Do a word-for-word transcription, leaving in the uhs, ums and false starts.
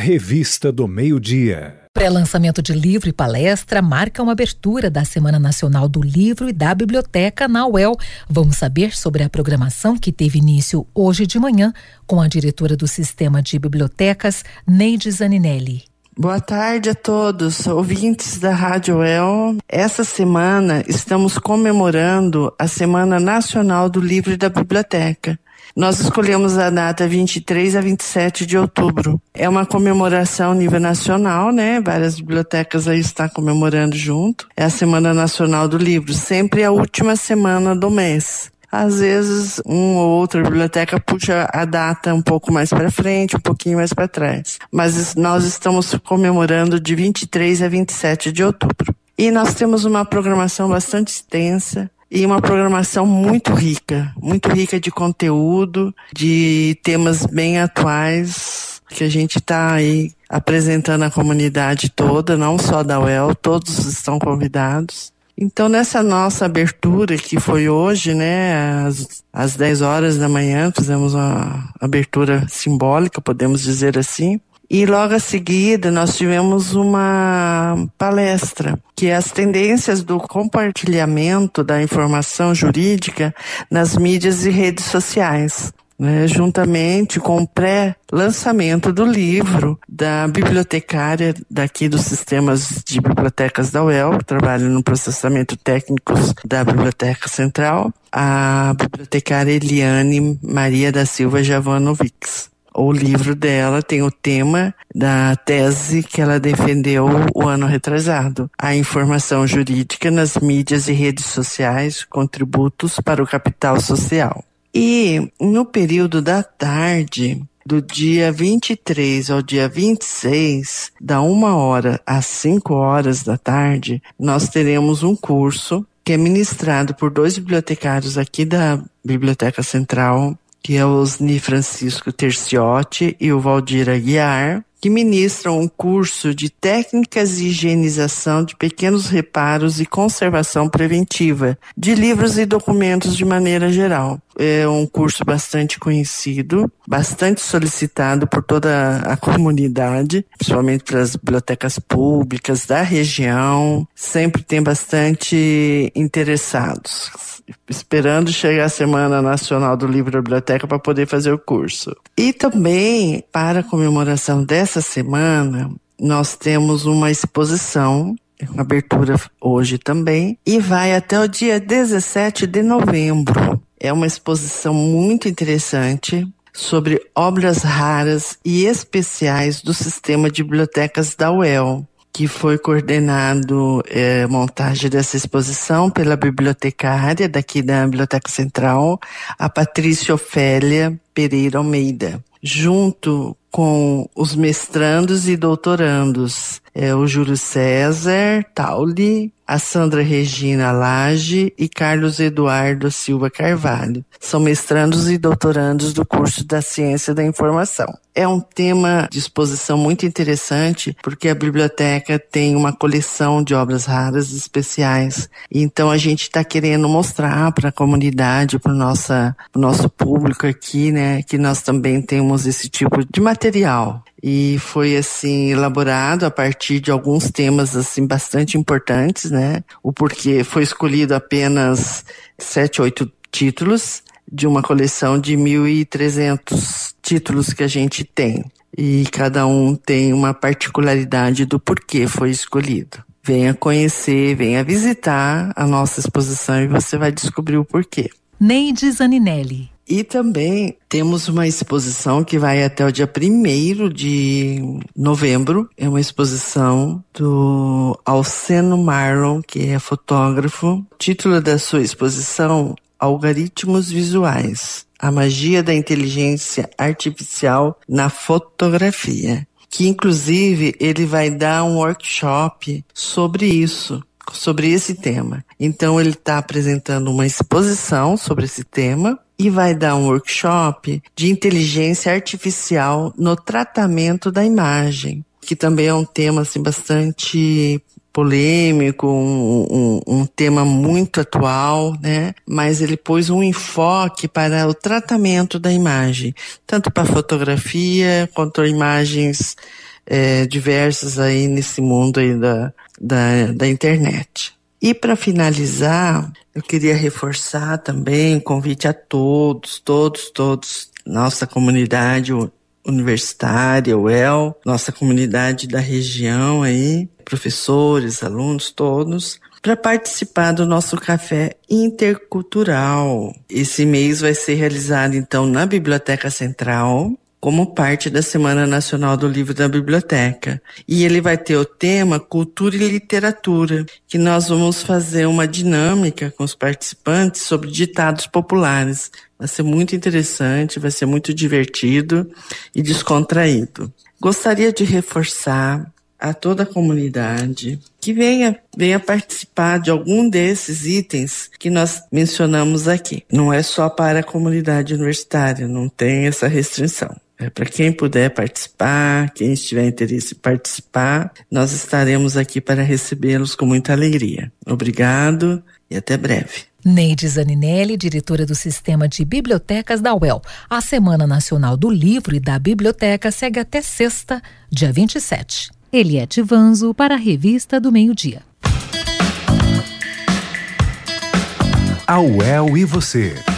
Revista do Meio-Dia. Pré-lançamento de livro e palestra marca uma abertura da Semana Nacional do Livro e da Biblioteca na U E L. Vamos saber sobre a programação que teve início hoje de manhã com a diretora do Sistema de Bibliotecas, Neide Zaninelli. Boa tarde a todos, ouvintes da Rádio U E L. Essa semana estamos comemorando a Semana Nacional do Livro e da Biblioteca. Nós escolhemos a data vinte e três a vinte e sete de outubro. É uma comemoração a nível nacional, né? Várias bibliotecas aí estão comemorando junto. É a Semana Nacional do Livro, sempre a última semana do mês. Às vezes, uma ou outra biblioteca puxa a data um pouco mais para frente, um pouquinho mais para trás. Mas nós estamos comemorando de vinte e três a vinte e sete de outubro. E nós temos uma programação bastante extensa. E uma programação muito rica, muito rica de conteúdo, de temas bem atuais, que a gente está aí apresentando à comunidade toda, não só da U E L, todos estão convidados. Então, nessa nossa abertura, que foi hoje, né, às, às dez horas da manhã, fizemos uma abertura simbólica, podemos dizer assim. E logo a seguida nós tivemos uma palestra, que é as tendências do compartilhamento da informação jurídica nas mídias e redes sociais, né, juntamente com o pré-lançamento do livro da bibliotecária daqui dos sistemas de bibliotecas da U E L, que trabalha no processamento técnico da Biblioteca Central, a bibliotecária Eliane Maria da Silva Javanovics. O livro dela tem o tema da tese que ela defendeu o ano retrasado, a informação jurídica nas mídias e redes sociais, contributos para o capital social. E no período da tarde, do dia vinte e três ao dia vinte e seis, da uma hora às cinco horas da tarde, nós teremos um curso que é ministrado por dois bibliotecários aqui da Biblioteca Central, que é o Osni Francisco Terciotti e o Valdir Aguiar, que ministram um curso de técnicas de higienização de pequenos reparos e conservação preventiva de livros e documentos de maneira geral. É um curso bastante conhecido, bastante solicitado por toda a comunidade, principalmente pelas bibliotecas públicas da região. Sempre tem bastante interessados, esperando chegar a Semana Nacional do Livro e da Biblioteca para poder fazer o curso. E também, para a comemoração dessa semana, nós temos uma exposição, uma abertura hoje também, e vai até o dia dezessete de novembro. É uma exposição muito interessante sobre obras raras e especiais do sistema de bibliotecas da U E L, que foi coordenado é, montagem dessa exposição pela bibliotecária daqui da Biblioteca Central, a Patrícia Ofélia Pereira Almeida, junto com os mestrandos e doutorandos, é, o Júlio César Tauli, a Sandra Regina Lage e Carlos Eduardo Silva Carvalho. São mestrandos e doutorandos do curso da Ciência da Informação. É um tema de exposição muito interessante, porque a biblioteca tem uma coleção de obras raras especiais. Então a gente está querendo mostrar para a comunidade, para o nosso público aqui, né, que nós também temos esse tipo de material. E foi, assim, elaborado a partir de alguns temas, assim, bastante importantes, né? O porquê foi escolhido apenas sete, oito títulos de uma coleção de mil e trezentos títulos que a gente tem. E cada um tem uma particularidade do porquê foi escolhido. Venha conhecer, venha visitar a nossa exposição e você vai descobrir o porquê. Neide Zaninelli. E também temos uma exposição que vai até o dia primeiro de novembro. É uma exposição do Alceno Marlon, que é fotógrafo. O título da sua exposição, Algoritmos Visuais, a magia da inteligência artificial na fotografia. Que inclusive ele vai dar um workshop sobre isso, sobre esse tema. Então ele está apresentando uma exposição sobre esse tema e vai dar um workshop de inteligência artificial no tratamento da imagem, que também é um tema assim, bastante polêmico, um, um, um tema muito atual, né? Mas ele pôs um enfoque para o tratamento da imagem, tanto para fotografia quanto imagens é, diversas aí nesse mundo aí da, da, da internet. E para finalizar, eu queria reforçar também o convite a todos, todos, todos, nossa comunidade universitária, U E L, nossa comunidade da região aí, professores, alunos, todos, para participar do nosso café intercultural. Esse mês vai ser realizado, então, na Biblioteca Central, como parte da Semana Nacional do Livro da Biblioteca. E ele vai ter o tema Cultura e Literatura, que nós vamos fazer uma dinâmica com os participantes sobre ditados populares. Vai ser muito interessante, vai ser muito divertido e descontraído. Gostaria de reforçar a toda a comunidade que venha, venha participar de algum desses itens que nós mencionamos aqui. Não é só para a comunidade universitária, não tem essa restrição. É para quem puder participar, quem tiver interesse em participar, nós estaremos aqui para recebê-los com muita alegria. Obrigado e até breve. Neide Zaninelli, diretora do Sistema de Bibliotecas da U E L. A Semana Nacional do Livro e da Biblioteca segue até sexta, dia vinte e sete. Eliette Vanzo para a Revista do Meio-Dia. A U E L e você.